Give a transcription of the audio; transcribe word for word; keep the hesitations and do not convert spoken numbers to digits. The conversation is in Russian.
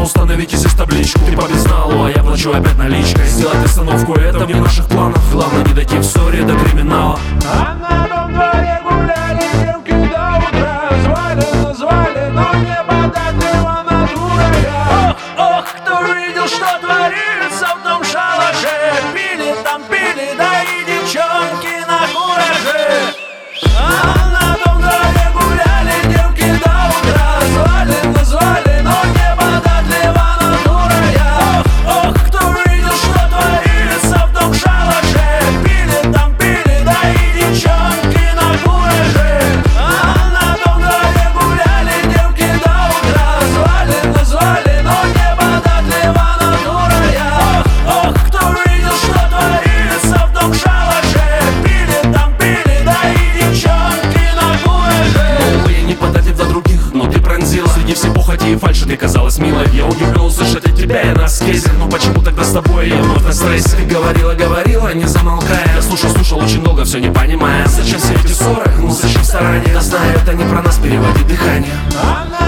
установите здесь табличку. Ты по безналу, а я плачу опять наличкой. Сделать остановку, это не в наших планах. Главное не дойти в ссоре до криминала. А на том дворе гуляли девки до утра. Звали, назвали, но не податлива натура я. Ох, ох, кто видел, что творится в том шалаше. Пили там, пили, да и девчонки на кураже. А на том дворе гуляли девки до утра. Звали, назвали, но не податлива натура я. Ох, ох, кто видел, что творится в том шалаше. Пили там, пили, да и девчонки на кураже. А на том дворе гуляли девки до утра. Звали, назвали, но не податлива натура я. Ох, ох, кто видел, что творится в том шалаше. Пили там, пили, да и девчонки на кураже. Ну, я не податлив до других, но ты пронзила. Среди всей похоти и фальши ты казалась милой. Я удивлен услышать от тебя, я на скезе. Но почему тогда с тобой я вновь на стрессе? Ты говорила, говорила, не замолкая. Я слушал, слушал очень долго, все не понимая. Зачем все эти ссоры, ну зачем старания? Я знаю, это не про нас, переводи дыхание. А на